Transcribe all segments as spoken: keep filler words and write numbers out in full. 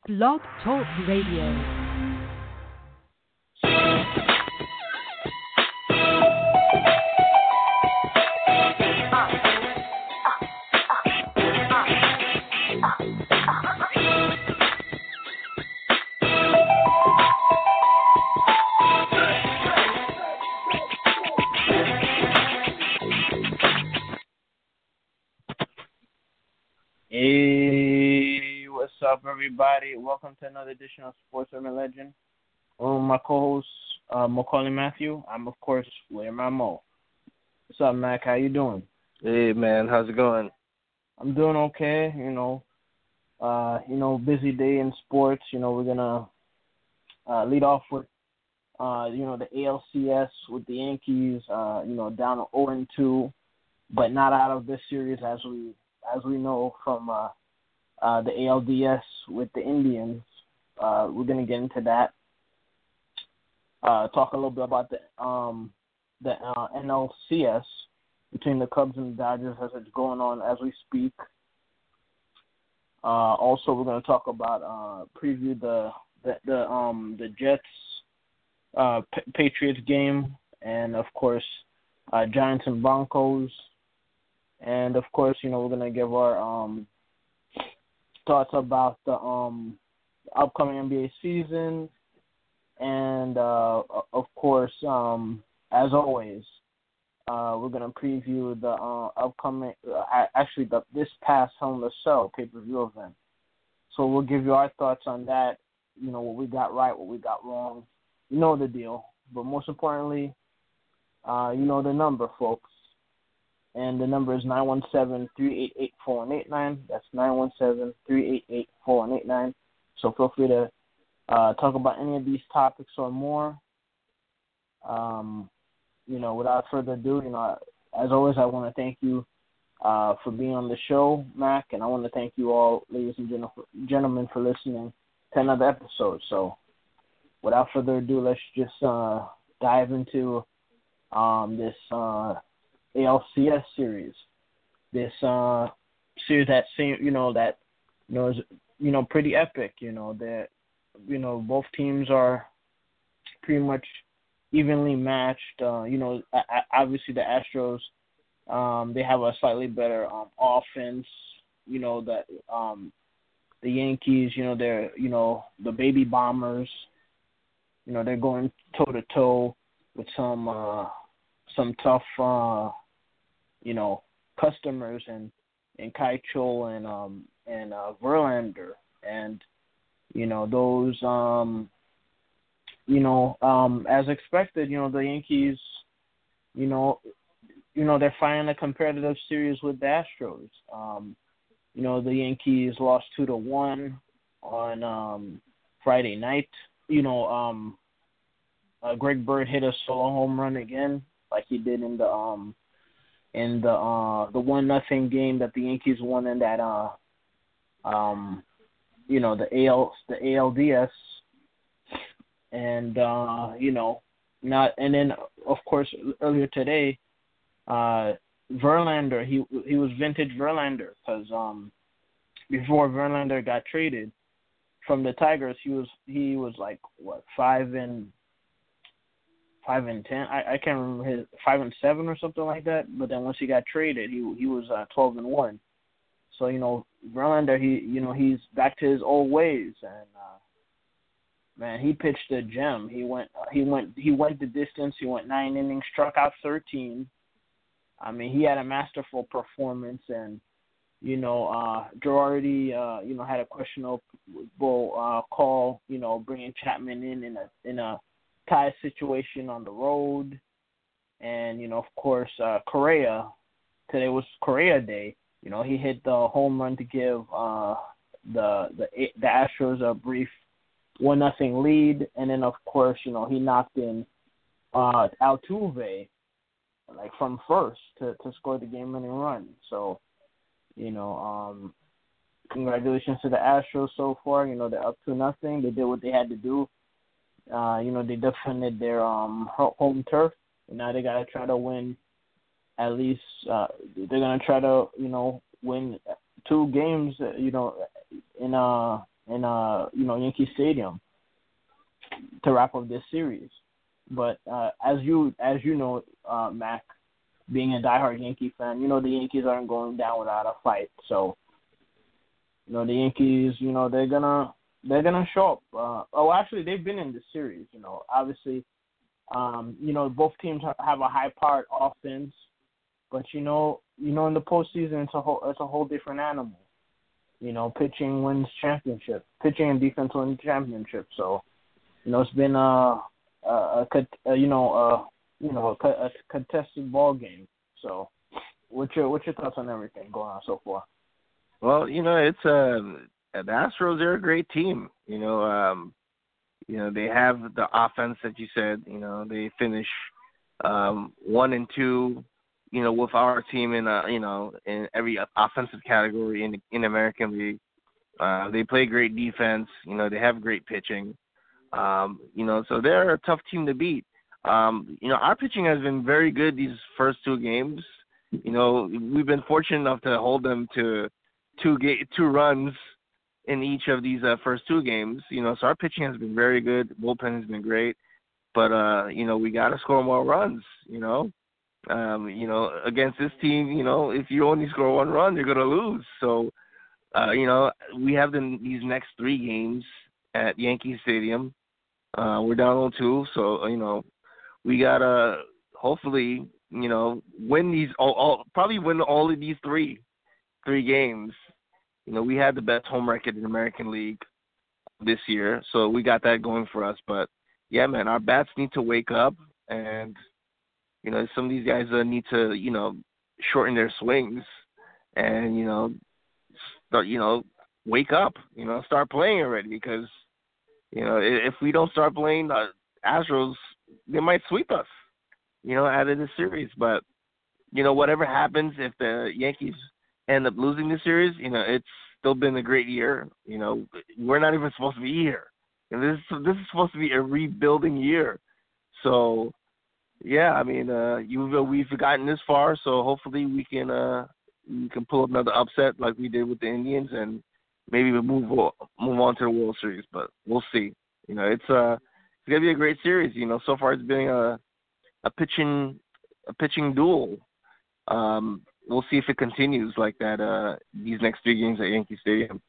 Blog Talk Radio. Hey, what's up, everybody? Welcome to another edition of Sports Urban Legend. Um, my co-host, uh, Macaulay Matthew. I'm, of course, William Ramo. What's up, Mac? How you doing? Hey, man. How's it going? I'm doing okay. You know, uh, you know, busy day in sports. You know, we're gonna uh, lead off with, uh, you know, the A L C S with the Yankees. Uh, you know, down oh and two, but not out of this series as we as we know from uh, uh, the A L D S with the Indians. Uh, we're gonna get into that. Uh, talk a little bit about the um, the uh, N L C S between the Cubs and the Dodgers as it's going on as we speak. Uh, also, we're going to talk about uh, preview the the, the um the Jets uh, P- Patriots game, and of course uh, Giants and Broncos, and of course you know we're going to give our um thoughts about the um upcoming N B A season, and uh, of course um as always. Uh, we're going to preview the uh, upcoming, uh, actually the, this past Hell in a Cell pay-per-view event. So we'll give you our thoughts on that, you know, what we got right, what we got wrong. You know the deal. But most importantly, uh, you know the number, folks. And the number is nine one seven, three eight eight, four one eight nine. That's nine one seven, three eight eight, four one eight nine. So feel free to uh, talk about any of these topics or more. Um You know, without further ado, you know, as always, I want to thank you uh, for being on the show, Mac, and I want to thank you all, ladies and gentlemen, for listening to another episode. So, without further ado, let's just uh, dive into um, this uh, A L C S series. This uh, series that seem, you know, that you know is you know pretty epic. You know that you know both teams are pretty much evenly matched. Uh, you know, obviously the Astros, um, they have a slightly better um, offense. You know that um, the Yankees, you know, they're you know the baby bombers. You know, they're going toe to toe with some uh, some tough, uh, you know, customers and and Keichel and um and uh, Verlander, and you know those um. You know, um, as expected, you know, the Yankees, you know, you know, they're finding a competitive series with the Astros. Um, you know, the Yankees lost two to one on um, Friday night. You know, um, uh, Greg Bird hit a solo home run again, like he did in the um, in the uh, the one nothing game that the Yankees won in that uh, um, you know, the A L the A L D S. And, uh, you know, not, and then, of course, earlier today, uh, Verlander, he he was vintage Verlander because um, before Verlander got traded from the Tigers, he was he was like what five and five and ten. I, I can't remember his five and seven or something like that. But then once he got traded, he he was uh, twelve and one. So you know, Verlander, he you know he's back to his old ways and. Uh, Man, he pitched a gem. He went, he went, he went the distance. He went nine innings, struck out thirteen. I mean, he had a masterful performance, and you know, uh, Girardi, uh, you know, had a questionable uh, call. You know, bringing Chapman in in a in a tie situation on the road, and you know, of course, uh, Correa. Today was Correa Day. You know, he hit the home run to give uh, the the the Astros a brief one nothing lead, and then of course, you know, he knocked in uh, Altuve like from first to, to score the game winning run. So, you know, um, congratulations to the Astros so far. You know, they're up to nothing. They did what they had to do. Uh, you know, they defended their um home turf, and now they gotta try to win. At least uh, they're gonna try to, you know, win two games. You know, in uh in uh you know Yankee Stadium to wrap up this series. But uh, as you as you know, uh, Mac, being a diehard Yankee fan, you know the Yankees aren't going down without a fight. So, you know the Yankees, you know they're gonna they're gonna show up. Uh, oh, actually, they've been in the series. You know, obviously, um, you know both teams have a high-powered offense, but you know you know in the postseason it's a whole it's a whole different animal. You know, pitching wins championship, pitching and defense wins championship. So, you know it's been a Uh, a, a you know uh you know a, a contested ball game. So, what's your what's your thoughts on everything going on so far? Well, you know, it's um the Astros. They're a great team. You know, um, you know they have the offense that you said. You know, they finish um, one and two. You know, with our team in uh, you know in every offensive category in in American League, uh, they play great defense. You know, they have great pitching. Um, you know, so they're a tough team to beat. Um, you know, our pitching has been very good these first two games. You know, we've been fortunate enough to hold them to two ga- two runs in each of these uh, first two games. You know, so our pitching has been very good. The bullpen has been great. But, uh, you know, we got to score more runs, you know. Um, you know, against this team, you know, if you only score one run, you're going to lose. So, uh, you know, we have the, these next three games at Yankee Stadium. Uh, we're down oh two, so, you know, we got to hopefully, you know, win these, all, all, probably win all of these three, three games. You know, we had the best home record in the American League this year, so we got that going for us. But, yeah, man, our bats need to wake up, and, you know, some of these guys uh, need to, you know, shorten their swings and, you know, start, you know, wake up, you know, start playing already because, you know, if we don't start playing, the Astros, they might sweep us, you know, out of this series. But, you know, whatever happens, if the Yankees end up losing this series, you know, it's still been a great year. You know, we're not even supposed to be here. And this, this is supposed to be a rebuilding year. So, yeah, I mean, uh, you've, we've gotten this far, so hopefully we can uh, we can pull up another upset like we did with the Indians and maybe we move move on to the World Series, but we'll see. You know, it's uh it's gonna be a great series. You know, so far it's been a a pitching a pitching duel. Um, we'll see if it continues like that. Uh, these next three games at Yankee Stadium.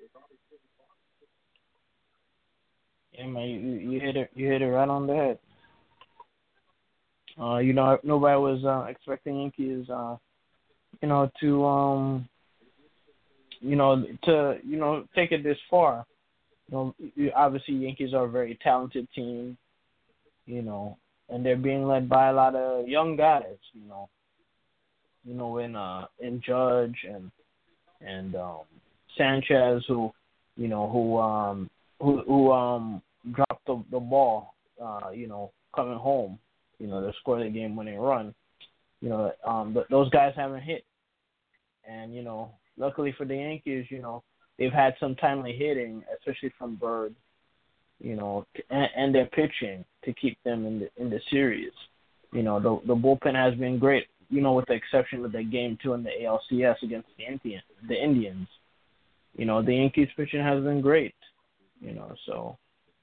Yeah, man, you, you hit it you hit it right on the head. Uh, you know, nobody was uh, expecting Yankees, uh, you know, to um. You know, to, you know, take it this far, you know, obviously Yankees are a very talented team, you know, and they're being led by a lot of young guys, you know, you know, in, uh, in Judge and, and, um, Sanchez who, you know, who, um, who, who, um, dropped the, the ball, uh, you know, coming home, you know, to score the game winning run, you know, um, but those guys haven't hit. And, you know, luckily for the Yankees, you know, they've had some timely hitting, especially from Bird, you know, and, and their pitching to keep them in the in the series. You know, the the bullpen has been great, you know, with the exception of the game two in the A L C S against the Indians. The Indians, you know, the Yankees pitching has been great, you know, so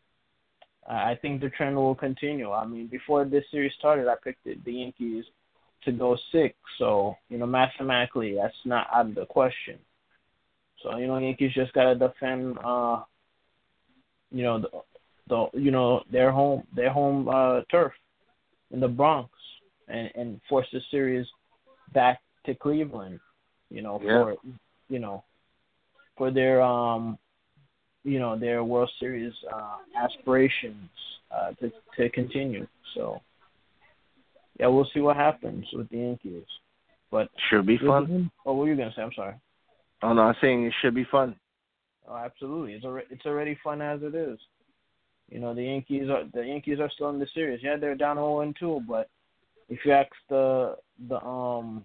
I think the trend will continue. I mean, before this series started, I picked it, the Yankees to go six, so, you know, mathematically that's not out of the question. So, you know, Yankees just gotta defend, uh, you know, the, the you know their home their home uh, turf in the Bronx, and, and force the series back to Cleveland, you know, yeah. for you know for their um you know their World Series uh, aspirations uh, to to continue. So. Yeah, we'll see what happens with the Yankees. But should be fun. Oh, what were you gonna say? I'm sorry. Oh no, I'm saying it should be fun. Oh, absolutely. It's already it's already fun as it is. You know, the Yankees are the Yankees are still in the series. Yeah, they're down oh and two, but if you ask the the um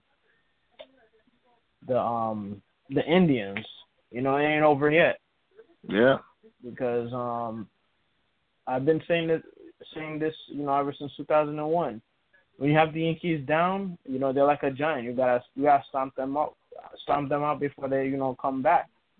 the um the Indians, you know, it ain't over yet. Yeah. Because um I've been saying that saying this, you know, ever since two thousand one. When you have the Yankees down, you know, they're like a giant. You gotta you gotta stomp them out, stomp them out before they, you know, come back.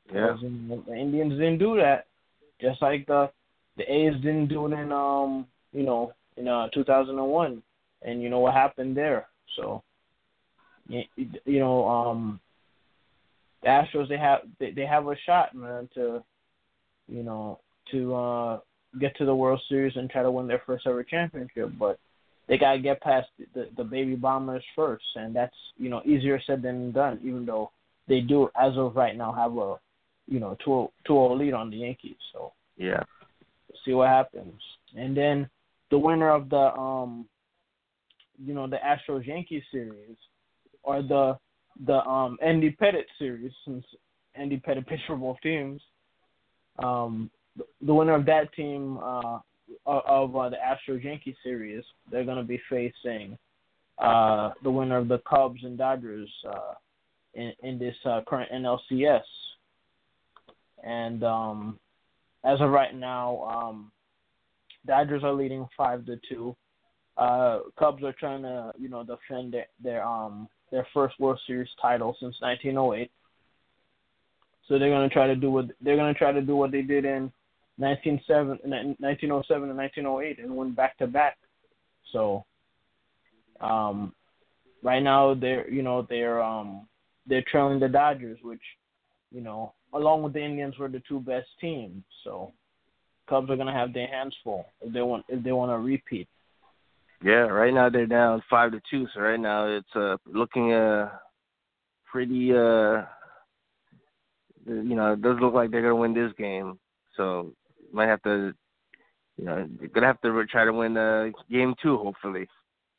Yeah. Because, you know, the Indians didn't do that, just like the the A's didn't do it in um you know in uh two thousand one, and you know what happened there. So you, you know um the Astros they have they, they have a shot, man, to you know to uh get to the World Series and try to win their first ever championship, but they gotta get past the, the baby bombers first, and that's you know easier said than done. Even though they do, as of right now, have a you know two oh lead on the Yankees. So yeah, see what happens. And then the winner of the um you know the Astros Yankees series, or the the um Andy Pettitte series, since Andy Pettitte pitched for both teams. Um, the winner of that team uh, of uh, the Astros Yankees series, they're going to be facing uh, the winner of the Cubs and Dodgers uh, in in this uh, current N L C S. And um, as of right now, um, Dodgers are leading five to two. Uh, Cubs are trying to you know defend their, their um their first World Series title since nineteen oh eight. So they're gonna try to do what they're gonna try to do what they did in nineteen oh seven and nineteen oh eight and win back to back. So um, right now they're you know they're um they're trailing the Dodgers, which you know along with the Indians were the two best teams. So Cubs are gonna have their hands full if they want if they want to repeat. Yeah, right now they're down five to two. So right now it's uh, looking uh pretty uh you know it does look like they're gonna win this game. So might have to you know you're gonna have to try to win uh, game two hopefully.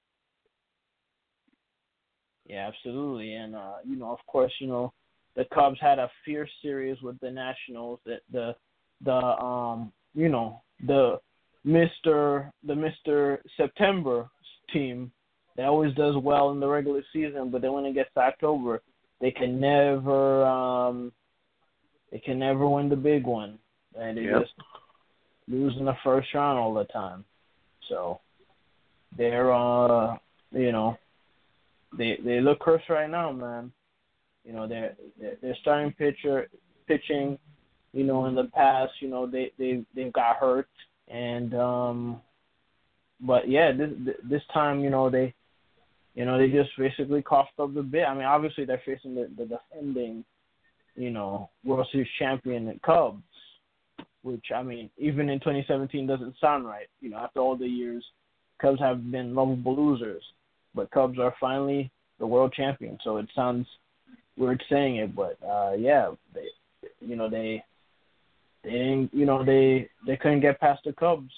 Yeah, absolutely, and uh, you know of course you know the Cubs had a fierce series with the Nationals. That the the um you know the Mister the Mister September team that always does well in the regular season, but then when it gets to October, they can never um, they can never win the big one, and they Yep. just lose in the first round all the time. So they're uh you know they they look cursed right now, man. You know they're they're starting pitcher pitching. You know in the past, you know they they they've got hurt. And um, but yeah, this this time you know they, you know they just basically coughed up the bit. I mean, obviously they're facing the, the defending, you know, World Series champion the Cubs, which I mean, even in twenty seventeen doesn't sound right. You know, after all the years, Cubs have been lovable losers, but Cubs are finally the world champion. So it sounds weird saying it, but uh, yeah, they, you know they. They didn't, you know, they they couldn't get past the Cubs,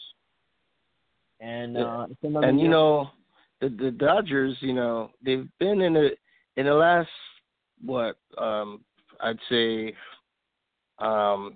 and uh, it's another and you year. know, the the Dodgers, you know, they've been in the in the last what um I'd say um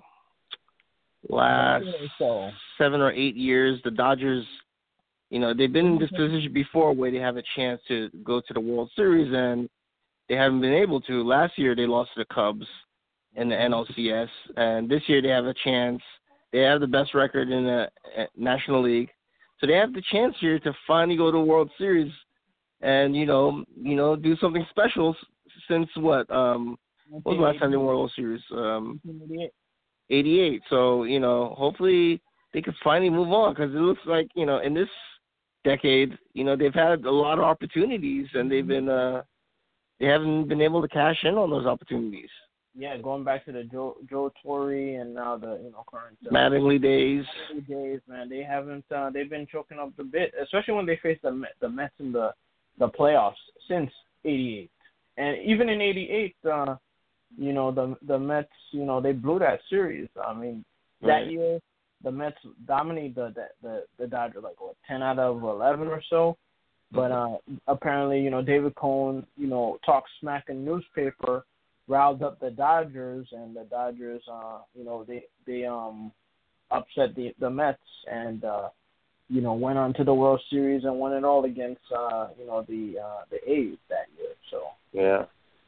last so. seven or eight years, the Dodgers, you know, they've been in this position before where they have a chance to go to the World Series, and they haven't been able to. Last year they lost to the Cubs in the N L C S, and this year they have a chance. They have the best record in the National League, so they have the chance here to finally go to the World Series, and you know, you know, do something special. Since what? Um, what was the last time they won the World Series? Um, eighty-eight. So you know, hopefully they can finally move on, because it looks like you know, in this decade, you know, they've had a lot of opportunities, and they've been uh, they haven't been able to cash in on those opportunities. Yeah, going back to the Joe Joe Torre and now the you know current uh, Mattingly days. Mattingly days, man, they haven't uh, they've been choking up the bit, especially when they faced the the Mets in the the playoffs since eighty-eight, and even in eighty-eight, uh, you know the the Mets, you know they blew that series. I mean that Right. year the Mets dominated the the the, the Dodgers like what ten out of eleven or so, but uh, apparently you know David Cohn you know talked smack in the newspaper, riled up the Dodgers, and the Dodgers, uh, you know, they they um upset the the Mets, and uh, you know went on to the World Series and won it all against uh, you know the uh, the A's that year. So Yeah.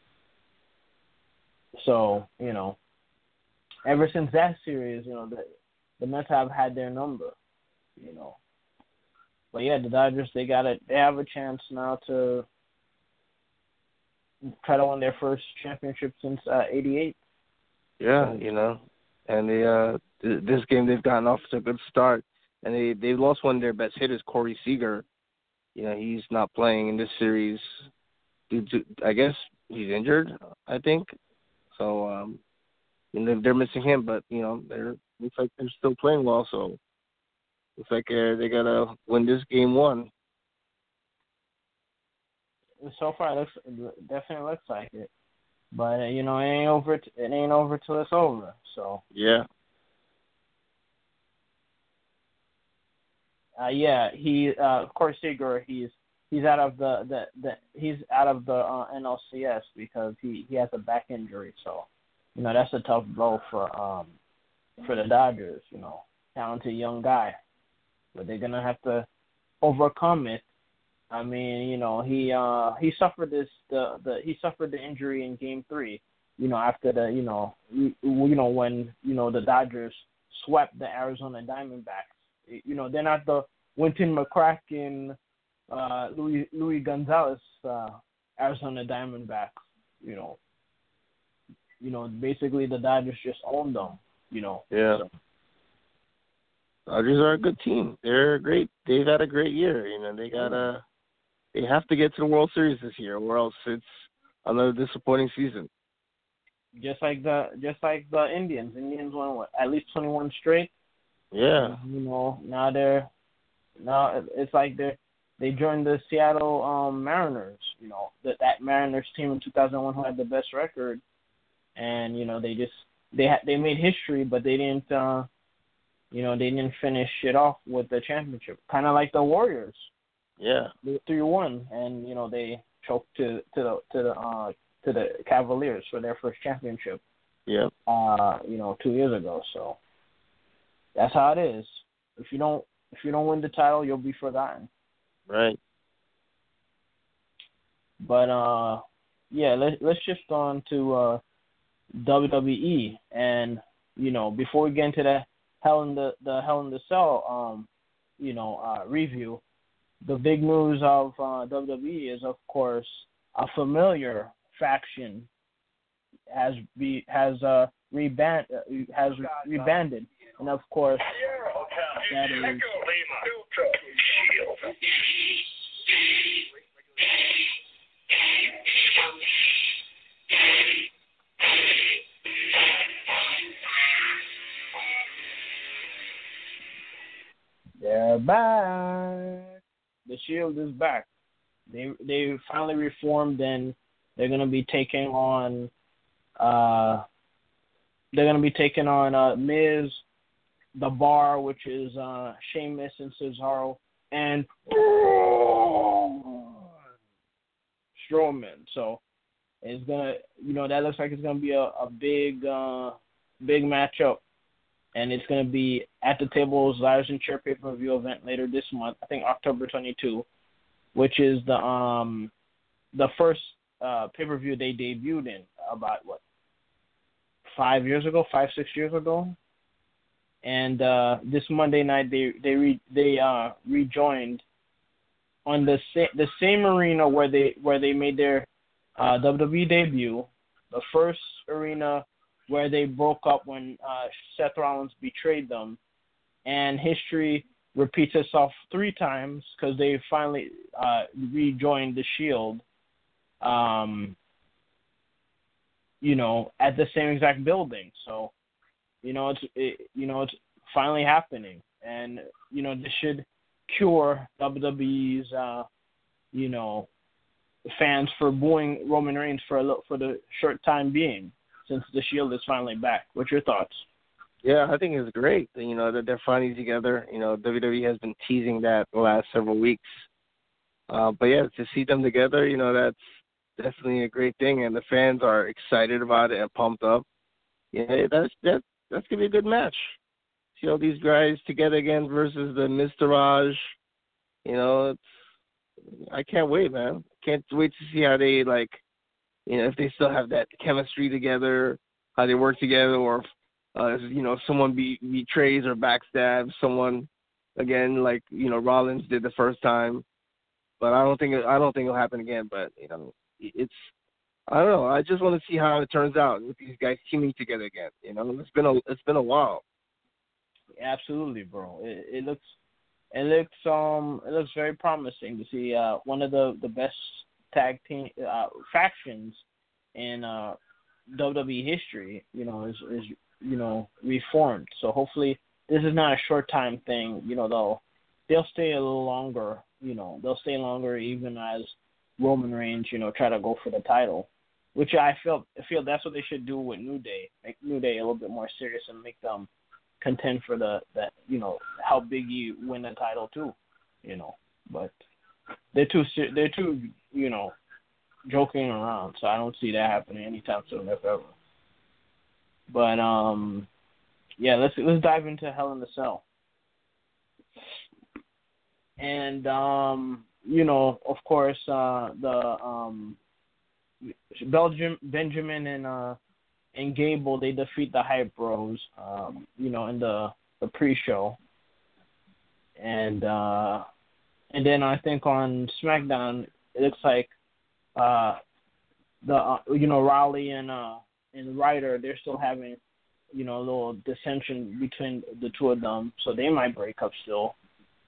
so you know, ever since that series, you know the the Mets have had their number, you know. But yeah, the Dodgers they got it. They have a chance now to try to win their first championship since uh, eighty-eight. Yeah, So, you know, and they uh th- this game they've gotten off to a good start, and they they lost one of their best hitters, Corey Seager. You know, he's not playing in this series due to, I guess he's injured. I think so. Um, and they're, they're missing him, but you know, they're looks like they're still playing well. So looks like uh, they gotta win this game one. so far, it looks it definitely looks like it. But uh, you know, it ain't over. T- it ain't over till it's over. So, Yeah, uh, yeah, he, uh, of course, Seager, he's he's out of the, the, the he's out of the uh, N L C S because he, he has a back injury. So, you know, that's a tough blow for um for the Dodgers. You know, talented young guy, but they're gonna have to overcome it. I mean, you know, he uh he suffered this the, the he suffered the injury in Game Three. You know, after the you know you, you know when you know the Dodgers swept the Arizona Diamondbacks. You know, they're not the Winton McCracken, uh, Louis Louis Gonzalez uh, Arizona Diamondbacks. You know, you know basically the Dodgers just owned them. You know. yeah. So, Dodgers are a good team. They're great. They've had a great year. You know, they gotta they have to get to the World Series this year, or else it's another disappointing season. just like the just like the Indians. Indians won what, at least twenty one straight. Yeah, You know, now they're now it's like they they joined the Seattle um, Mariners. You know, that that Mariners team in two thousand one who had the best record, and you know they just they had they made history, but they didn't uh, you know they didn't finish it off with the championship. Kind of like the Warriors, yeah, they three one, and you know they choked to to the to the uh, to the Cavaliers for their first championship. yeah. Uh, you know, two years ago. So that's how it is. If you don't if you don't win the title, you'll be forgotten. Right. But uh, yeah, let let's shift on to uh, W W E, and you know, before we get into the Hell in the the Hell in the Cell, um, you know, uh, review, the big news of uh, W W E is, of course, a familiar faction has be has uh reband uh, has rebanded, and of course that is they're back. The Shield is back. They they finally reformed, and they're gonna be taking on uh they're gonna be taking on uh Miz, The Bar, which is uh Sheamus and Cesaro, and Strowman. So it's gonna you know that looks like it's gonna be a, a big uh big matchup, and it's gonna be at the Tables Liars and Chair pay per view event later this month. I think October twenty-second, which is the um the first uh pay per view they debuted in about what five years ago, five six years ago, and uh, this Monday night they they re, they uh rejoined on the sa- the same arena where they where they made their uh, W W E debut, the first arena where they broke up when uh, Seth Rollins betrayed them, and history repeats itself three times because they finally uh, rejoined the Shield. Um, you know, at the same exact building. So, you know, it's it, you know it's finally happening, and you know this should cure W W E's uh, you know fans for booing Roman Reigns for a little, for the short time being, since the Shield is finally back. What's your thoughts? Yeah, I think it's great. You know that they're finally together. You know, W W E has been teasing that the last several weeks. Uh, but yeah, to see them together, you know, that's definitely a great thing, and the fans are excited about it and pumped up. Yeah, that's that that's gonna be a good match. See all these guys together again versus the Mister Raj. You know, it's, I can't wait, man. Can't wait to see how they like. You know, if they still have that chemistry together, how they work together, or if, uh, you know, if someone be, betrays or backstabs someone again, like you know Rollins did the first time. But I don't think it, I don't think it'll happen again. But you know, it's I don't know. I just want to see how it turns out with these guys teaming together again. You know, it's been a it's been a while. Absolutely, bro. It, it looks it looks um it looks very promising to see uh one of the, the best tag team uh, factions in uh W W E history. You know, is is you know reformed. So hopefully this is not a short time thing. You know, they'll they'll stay a little longer. You know, they'll stay longer even as Roman Reigns, you know, try to go for the title, which I feel I feel that's what they should do with New Day. Make New Day a little bit more serious and make them contend for the that you know how Big E win the title too, you know. But they're too they're too you know joking around, so I don't see that happening anytime soon, if ever. But um, yeah, let's let's dive into Hell in the Cell. And um, you know, of course, uh, the um, Belgium Benjamin and uh, and Gable, they defeat the Hype Bros, um, you know, in the the pre-show. And uh, and then I think on SmackDown, it looks like uh, the uh, you know Raleigh and uh, and Ryder, they're still having you know a little dissension between the two of them, so they might break up still.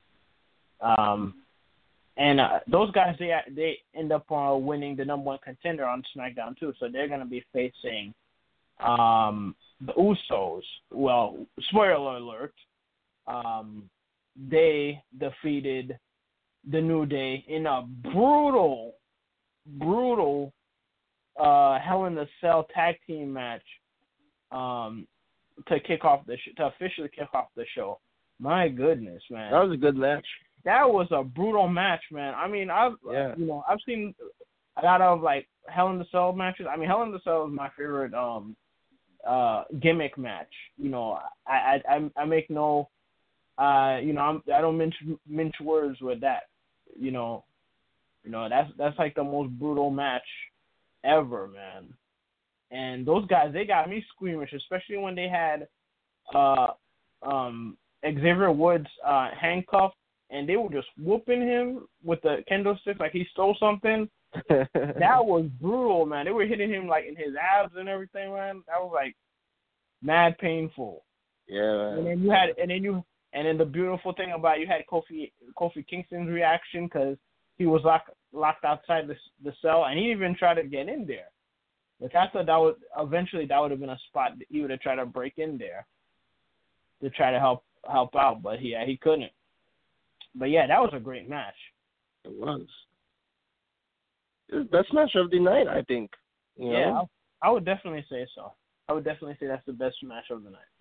Um, and uh, those guys, they they end up uh, winning the number one contender on SmackDown too, so they're gonna be facing um, the Usos. Well, spoiler alert, um, they defeated the New Day in a brutal, brutal uh, Hell in the Cell tag team match um, to kick off the sh- to officially kick off the show. My goodness, man, That was a good match. That was a brutal match, man. I mean, I've Yeah. you know I've seen a lot of like Hell in the Cell matches. I mean, Hell in the Cell is my favorite um uh gimmick match. You know, I I I make no uh you know I'm, I don't mince mince words with that. You know, you know that's that's like the most brutal match ever, man. And those guys, they got me squeamish, especially when they had uh um Xavier Woods uh handcuffed. And they were just whooping him with the kendo stick like he stole something. That was brutal, man. They were hitting him like in his abs and everything, man. That was like mad painful. Yeah, man. And then you had, and then you, and then the beautiful thing about it, you had Kofi Kofi Kingston's reaction because he was locked locked outside the the cell, and he even tried to get in there. Which I thought that would eventually that would have been a spot that he would have tried to break in there to try to help help out, but yeah, he couldn't. But yeah, that was a great match. It was. It was the best match of the night, I think. You Yeah, know? I, I would definitely say so. I would definitely say that's the best match of the night, for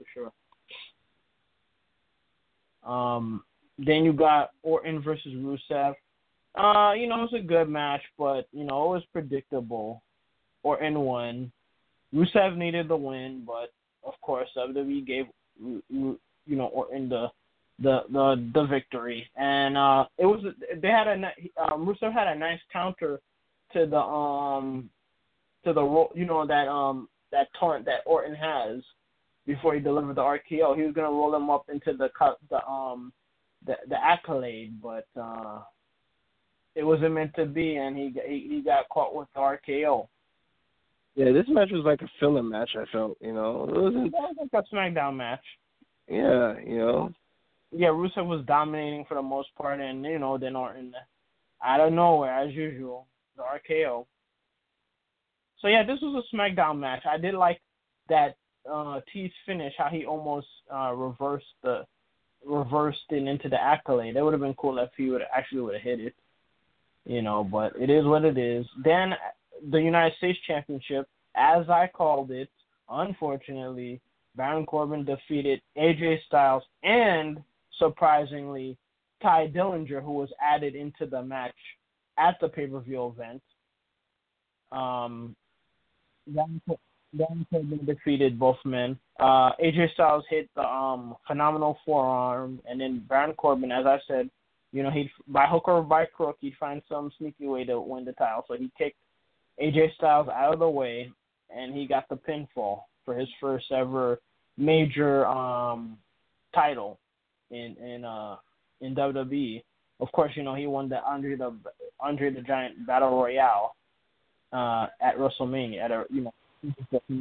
sure. Um, then you got Orton versus Rusev. Uh, you know, it was a good match, but, you know, it was predictable. Orton won. Rusev needed the win, but, of course, W W E gave, you know, Orton the the the the victory, and uh, it was they had a um, Rusev had a nice counter to the um to the you know that um that taunt that Orton has before he delivered the R K O. He was gonna roll him up into the the um the the accolade, but uh, it wasn't meant to be, and he he, he got caught with the R K O. Yeah, this match was like a filler match. I felt, you know, it wasn't. It was like a SmackDown match. Yeah, you know. Yeah, Rusev was dominating for the most part, and, you know, then Orton, out of nowhere, as usual, the R K O. So, yeah, this was a SmackDown match. I did like that uh, T's finish, how he almost uh, reversed the reversed it into the accolade. That would have been cool if he would actually would have hit it, you know, but it is what it is. Then the United States Championship, as I called it, unfortunately, Baron Corbin defeated A J Styles and, surprisingly, Ty Dillinger, who was added into the match at the pay-per-view event. Um, Baron Corbin defeated both men. Uh, A J Styles hit the um, phenomenal forearm, and then Baron Corbin, as I said, you know, he'd by hook or by crook, he'd find some sneaky way to win the title. So he kicked A J Styles out of the way, and he got the pinfall for his first ever major um, title in in uh in W W E. Of course, you know he won the Andre the Andre the Giant Battle Royale, uh, at WrestleMania. At a you know,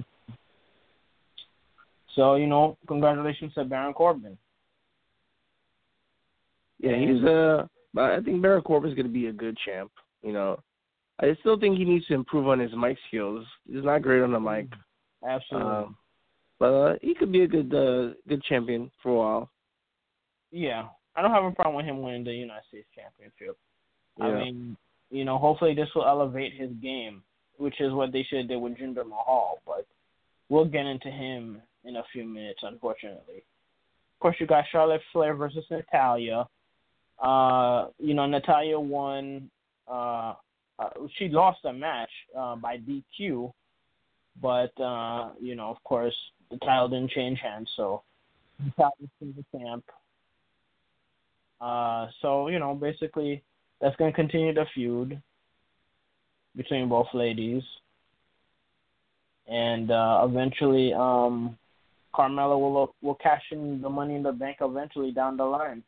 so you know, congratulations to Baron Corbin. Yeah, he's uh, I think Baron Corbin's going to be a good champ. You know, I still think he needs to improve on his mic skills. He's not great on the mic. Absolutely. Um, but uh, he could be a good uh, good champion for a while. Yeah, I don't have a problem with him winning the United States Championship. Yeah. I mean, you know, hopefully this will elevate his game, which is what they should have did with Jinder Mahal. But we'll get into him in a few minutes, unfortunately. Of course, you got Charlotte Flair versus Natalya. Uh, you know, Natalya won. Uh, uh, she lost a match uh, by D Q, but uh, you know, of course, the title didn't change hands, so Natalya's the champ. Uh, so you know, basically, that's going to continue the feud between both ladies, and uh, eventually, um, Carmella will will cash in the Money in the Bank eventually down the line.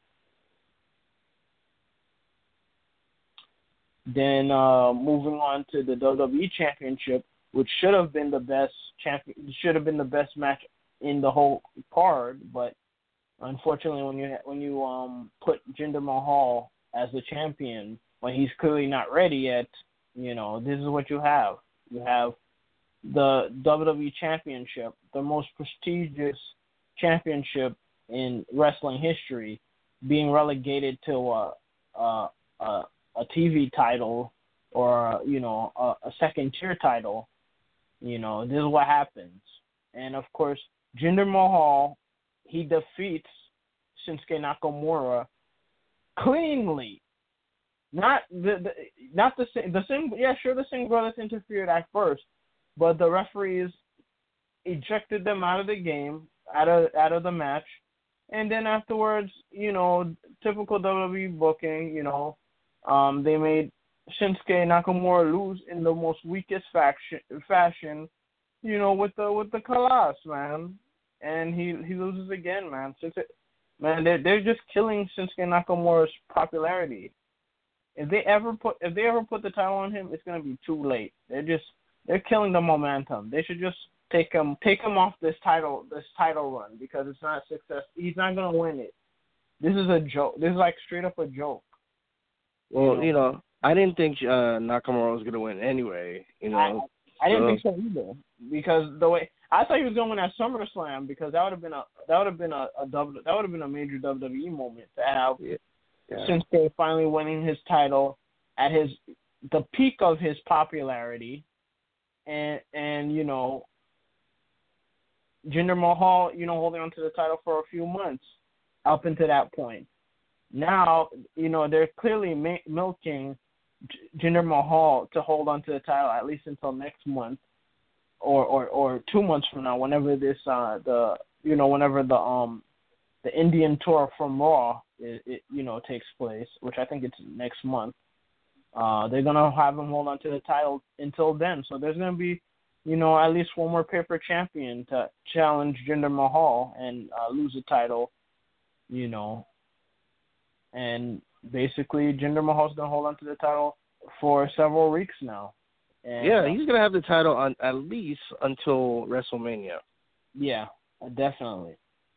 Then uh, moving on to the W W E Championship, which should have been the best champion, should have been the best match in the whole card, but unfortunately, when you when you um put Jinder Mahal as the champion when he's clearly not ready yet, you know, this is what you have. You have the W W E Championship, the most prestigious championship in wrestling history, being relegated to a a, a, a T V title or you know a, a second tier title. You know, this is what happens. And of course, Jinder Mahal, he defeats Shinsuke Nakamura cleanly. Not the, the not the same the same yeah sure the same brothers interfered at first, but the referees ejected them out of the game, out of out of the match, and then afterwards, you know, typical W W E booking, you know, um, they made Shinsuke Nakamura lose in the most weakest faction, fashion, you know, with the with the Kalash, man, and he he loses again, man. Since it, man, they're they're just killing Shinsuke Nakamura's popularity. If they ever put if they ever put the title on him, it's gonna be too late. They're just they're killing the momentum. They should just take him take him off this title this title run because it's not success. He's not gonna win it. This is a joke. This is like straight up a joke. Well, you know, you know I didn't think uh, Nakamura was gonna win anyway. You know, I, I didn't so. think so either because the way I thought he was going to win at SummerSlam because that would have been a that would have been a, a double, that would have been a major W W E moment to have. Yeah. Yeah. Shinsuke finally winning his title at his the peak of his popularity, and and you know, Jinder Mahal, you know, holding on to the title for a few months up until that point. Now, you know, they're clearly ma- milking J- Jinder Mahal to hold on to the title at least until next month, or or, or two months from now, whenever this uh the you know whenever the um the Indian tour from Raw it, it you know takes place, which I think it's next month. Uh, they're gonna have him hold on to the title until then. So there's gonna be, you know, at least one more paper champion to challenge Jinder Mahal and uh, lose the title, you know. And basically, Jinder Mahal's gonna hold on to the title for several weeks now. And, yeah, uh, he's gonna have the title on at least until WrestleMania. Yeah, definitely.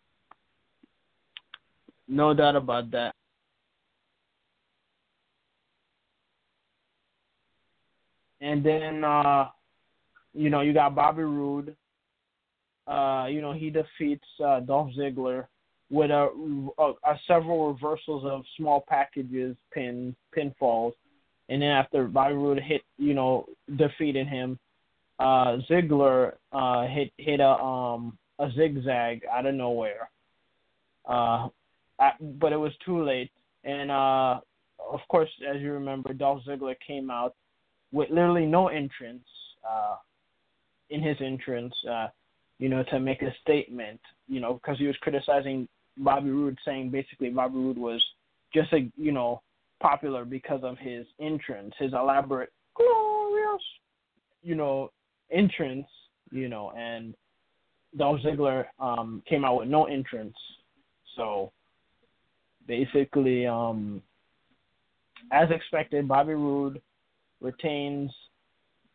No doubt about that. And then, uh, you know, you got Bobby Roode. Uh, you know, he defeats uh, Dolph Ziggler with a, a, a several reversals of small packages, pin pinfalls. And then after Bobby Roode hit, you know, defeated him, uh, Ziggler uh, hit hit a um a zigzag out of nowhere. Uh, at, but it was too late. And uh, of course, as you remember, Dolph Ziggler came out with literally no entrance, uh, in his entrance, uh, you know, to make a statement, you know, because he was criticizing Bobby Roode, saying basically Bobby Roode was just a, you know, popular because of his entrance, his elaborate, glorious, you know, entrance, you know, and Dolph Ziggler um, came out with no entrance. So basically, um, as expected, Bobby Roode retains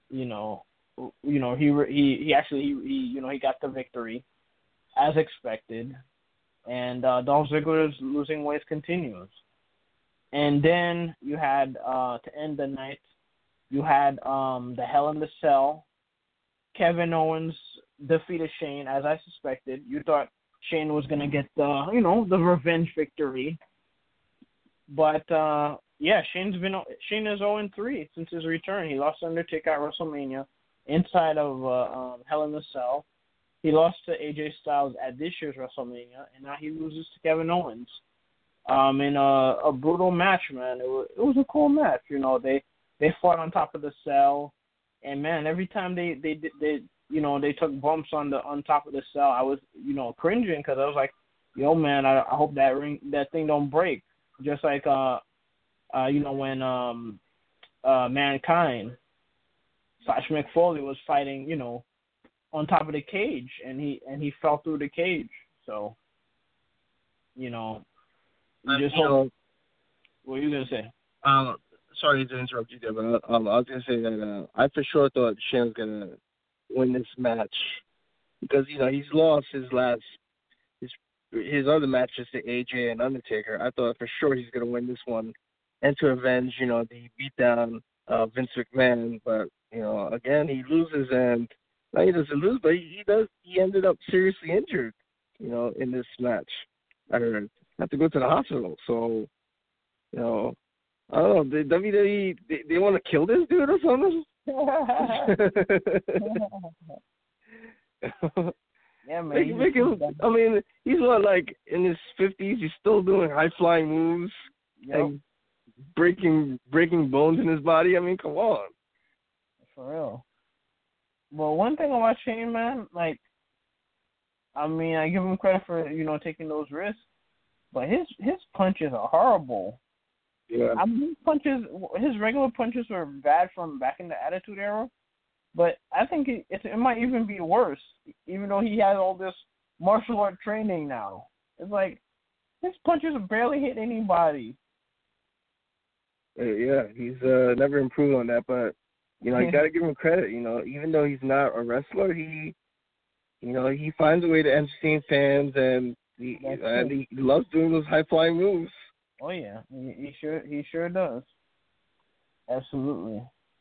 you know, you know he he he actually he, he you know he got the victory as expected, and uh, Dolph Ziggler's losing ways continues. And then you had uh, to end the night, you had um, the Hell in the Cell. Kevin Owens defeated Shane as I suspected. You thought Shane was gonna get the you know the revenge victory, but uh, yeah, Shane's been Shane is zero and three since his return. He lost to Undertaker at WrestleMania inside of uh, um, Hell in the Cell. He lost to A J Styles at this year's WrestleMania, and now he loses to Kevin Owens. Um, in a, a brutal match, man. It was, it was a cool match. You know, they they fought on top of the cell, and man, every time they they they you know they took bumps on the on top of the cell, I was you know cringing because I was like, yo, man, I, I hope that ring that thing don't break. Just like uh, uh you know when um, uh Mankind slash Mick Foley was fighting, you know, on top of the cage, and he and he fell through the cage. So, you know. You just hope. Know, what are you gonna say? Um, sorry to interrupt you there, but um, I was gonna say that uh, I for sure thought Shane was gonna win this match because you know he's lost his last his his other matches to A J and Undertaker. I thought for sure he's gonna win this one and to avenge you know the beatdown of Vince McMahon. But you know again he loses, and not he doesn't lose, but he, he does he ended up seriously injured. You know in this match, I heard. Have to go to the hospital. So, you know, I don't know. The W W E, they, they want to kill this dude or something? yeah, man. Make, make him, I mean, he's what, like in his fifties? He's still doing high flying moves yep. and breaking breaking bones in his body. I mean, come on. For real. Well, one thing about Shane, man, like, I mean, I give him credit for you know taking those risks. But his his punches are horrible. Yeah. I mean, his punches, his regular punches were bad from back in the Attitude Era. But I think it, it, it might even be worse, even though he has all this martial art training now. It's like his punches barely hit anybody. Uh, yeah, he's uh, never improved on that. But you know, you got to give him credit. You know, even though he's not a wrestler, he, you know, he finds a way to entertain fans and. He, and he loves doing those high flying moves. Oh yeah, he, he sure he sure does. Absolutely.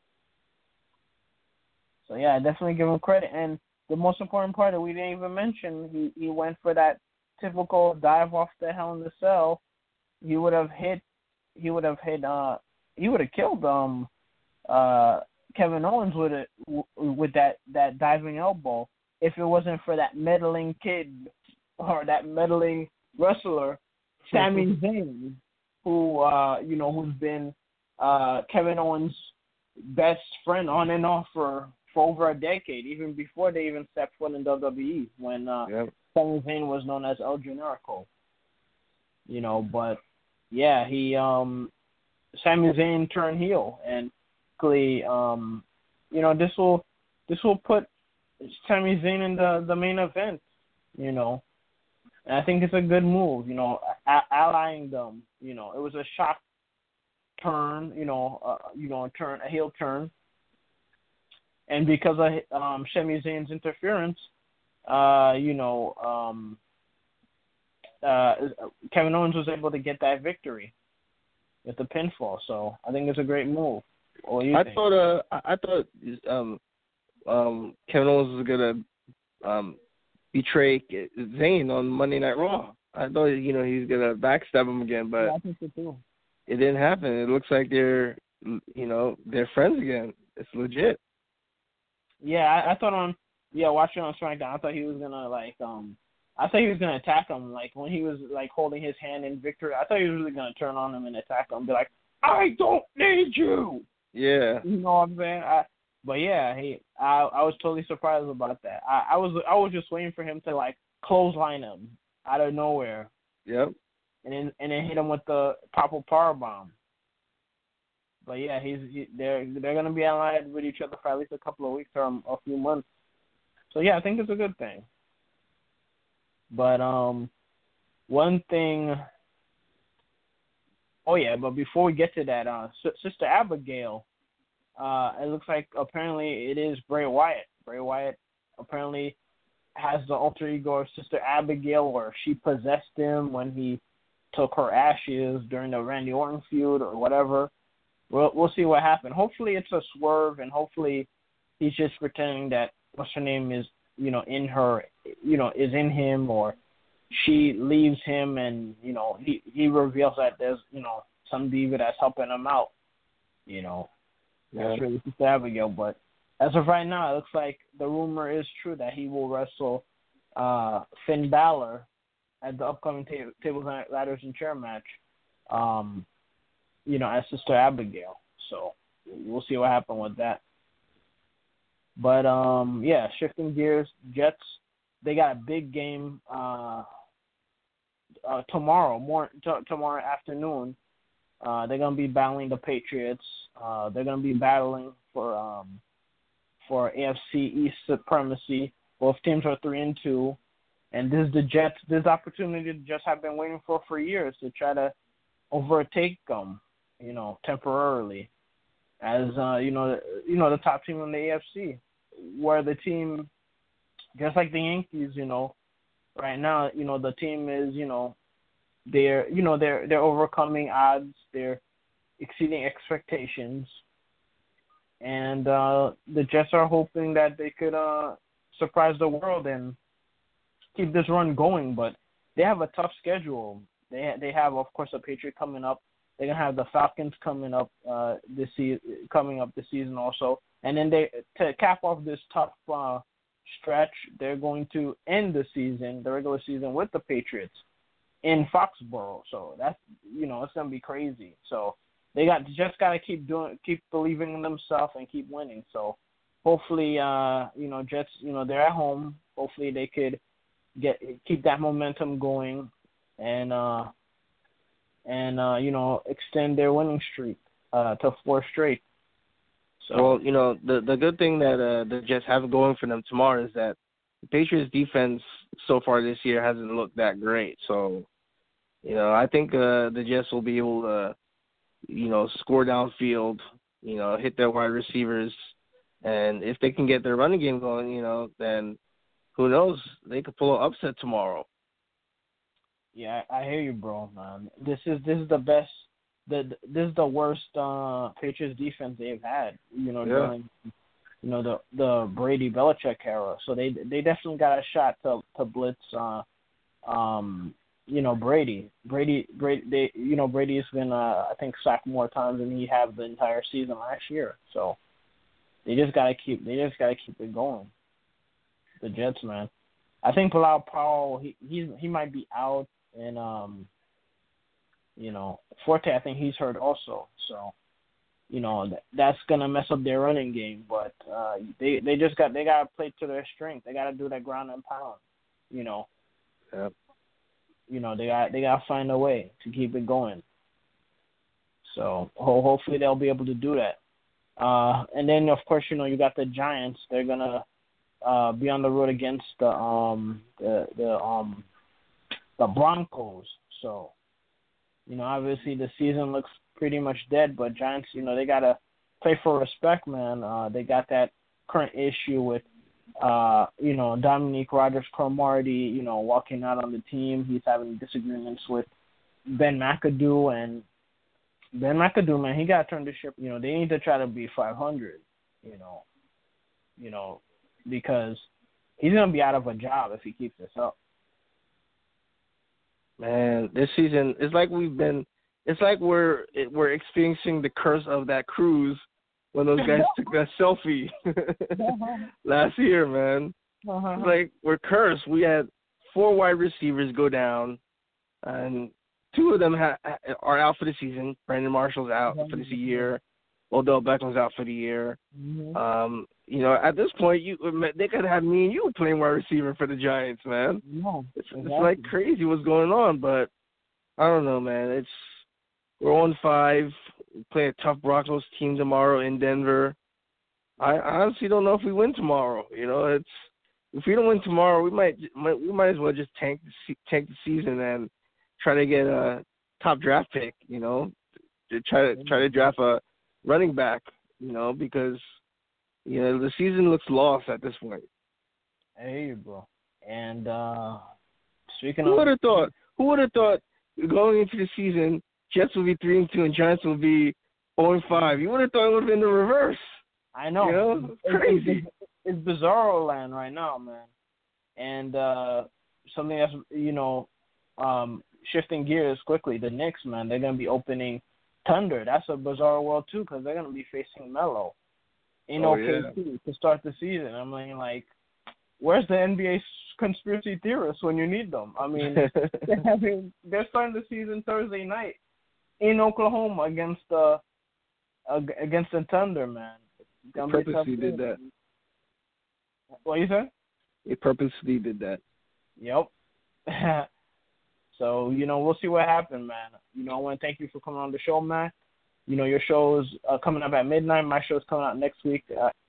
So yeah, I definitely give him credit. And the most important part that we didn't even mention, he he went for that typical dive off the Hell in the Cell. He would have hit. He would have hit. Uh, he would have killed um, uh, Kevin Owens with it with that that diving elbow if it wasn't for that meddling kid. Or that meddling wrestler, Sami Zayn, who uh, you know who's been uh, Kevin Owens' best friend on and off for, for over a decade, even before they even stepped foot in W W E, when uh, yep. Sami Zayn was known as El Generico. You know, but yeah, he um, Sami Zayn turned heel, and basically, um, you know, this will this will put Sami Zayn in the, the main event. You know. And I think it's a good move, you know, a- allying them. You know, it was a shock turn, you know, uh, you know, a turn, a heel turn, and because of um, Sami Zayn's interference, uh, you know, um, uh, Kevin Owens was able to get that victory with the pinfall. So I think it's a great move. What do you I think? thought, uh, I thought, um, um, Kevin Owens was gonna, um. betray Zayn on Monday Night Raw. I thought, you know, he's going to backstab him again, but yeah, I think so too. It didn't happen. It looks like they're, you know, they're friends again. It's legit. Yeah, I, I thought on, yeah, watching on SmackDown, I thought he was going to, like, um, I thought he was going to attack him, like, when he was, like, holding his hand in victory. I thought he was really going to turn on him and attack him and be like, I don't need you! Yeah. You know what I'm saying? I, But yeah, he, I, I was totally surprised about that. I, I was, I was just waiting for him to like clothesline him out of nowhere. Yep. And then, and then hit him with the powerful power bomb. But yeah, he's, he, they're, they're gonna be allied with each other for at least a couple of weeks or a few months. So yeah, I think it's a good thing. But um, one thing. Oh yeah, but before we get to that, uh, S- Sister Abigail. uh, it looks like apparently it is Bray Wyatt. Bray Wyatt apparently has the alter ego of Sister Abigail, or she possessed him when he took her ashes during the Randy Orton feud or whatever. We'll we'll see what happens. Hopefully it's a swerve, and hopefully he's just pretending that what's her name is, you know, in her, you know, is in him, or she leaves him, and you know he he reveals that there's, you know, some diva that's helping him out. You know, yeah. That's really Sister Abigail. But as of right now, it looks like the rumor is true that he will wrestle uh, Finn Balor at the upcoming ta- Tables, Ladders, and Chair match. Um, you know, as Sister Abigail. So we'll see what happens with that. But, um, yeah, shifting gears, Jets, they got a big game uh, uh, tomorrow, more t- tomorrow afternoon. Uh, they're going to be battling the Patriots. Uh, they're going to be battling for um, for A F C East supremacy. Both teams are three and two. And this is the Jets. This opportunity the Jets have been waiting for for years to try to overtake them, you know, temporarily, as uh, you know, you know, the top team in the A F C, where the team, just like the Yankees, you know, right now, you know, the team is, you know, they're, you know, they're they're overcoming odds, they're exceeding expectations, and uh, the Jets are hoping that they could uh, surprise the world and keep this run going. But they have a tough schedule. They they have, of course, the Patriots coming up. They're gonna have the Falcons coming up uh, this se- coming up this season also, and then they to cap off this tough uh, stretch, they're going to end the season, the regular season, with the Patriots in Foxborough. So that's, you know, it's gonna be crazy. So they got just gotta keep doing, keep believing in themselves and keep winning. So hopefully, uh, you know, Jets, you know, they're at home. Hopefully they could get keep that momentum going, and uh, and uh, you know, extend their winning streak uh, to four straight. So, well, you know, the the good thing that uh, the Jets have going for them tomorrow is that the Patriots' defense so far this year hasn't looked that great. So, you know, I think uh, the Jets will be able to, you know, score downfield, you know, hit their wide receivers, and if they can get their running game going, you know, then who knows? They could pull an upset tomorrow. Yeah, I, I hear you, bro, man. This is this is the best. The this is the worst uh, Patriots defense they've had. You know, Yeah. during you know the the Brady Belichick era. So they they definitely got a shot to to blitz. Uh, um, you know Brady. Brady Brady. They you know Brady's been uh, I think sacked more times than he had the entire season last year. So they just gotta keep they just gotta keep it going. The Jets, man. I think Bilal Powell, he he's, he might be out, and um, you know, Forte, I think he's hurt also. So, you know, that, that's gonna mess up their running game. But uh, they they just got they gotta play to their strength. They gotta do that ground and pound. You know. Yep. You know, they got they gotta find a way to keep it going. So ho- hopefully they'll be able to do that. Uh, and then of course, you know, you got the Giants. They're gonna Uh, be on the road against the um the the um the Broncos. So, you know, obviously the season looks pretty much dead, but Giants, you know, they gotta play for respect, man. Uh, they got that current issue with uh you know Dominique Rodgers-Cromartie, you know, walking out on the team. He's having disagreements with Ben McAdoo, and Ben McAdoo, man, he gotta turn the ship. You know, they need to try to be five hundred. You know, you know. Because he's going to be out of a job if he keeps this up. Man, this season, it's like we've been, it's like we're we're experiencing the curse of that cruise when those guys took that selfie last year, man. Uh-huh. It's like we're cursed. We had four wide receivers go down, and two of them ha- are out for the season. Brandon Marshall's out for this year. Odell Beckham's out for the year. Mm-hmm. Um, you know, at this point, you they could have me and you playing wide receiver for the Giants, man. No, it's, exactly. it's like crazy what's going on, but I don't know, man. It's we're on five. We play a tough Broncos team tomorrow in Denver. I, I honestly don't know if we win tomorrow. You know, it's if we don't win tomorrow, we might, might we might as well just tank the tank the season and try to get a top draft pick. You know, to try to try to draft a running back you know, because you know the season looks lost at this point. I hear you, bro. And uh, speaking Who of, would have thought? Who would have thought going into the season, Jets would be three and two and Giants would be zero and five? You would have thought it would have been the reverse. I know. You know? It's crazy. It's, it's bizarro land right now, man. And uh, something that's, you know, um, shifting gears quickly. The Knicks, man, they're gonna be opening Thunder. That's a bizarre world too, because they're gonna be facing Melo in Oh, O K C yeah. to start the season. I mean, like, where's the N B A conspiracy theorists when you need them? I mean, I mean, they're starting the season Thursday night in Oklahoma against the uh, against the Thunder, man. It's They gonna be a tough purposely did game. that. What you say? They purposely did that. Yep. So, you know, we'll see what happens, man. You know, I want to thank you for coming on the show, man. You know, your show is uh, coming up at midnight. My show is coming out next week uh,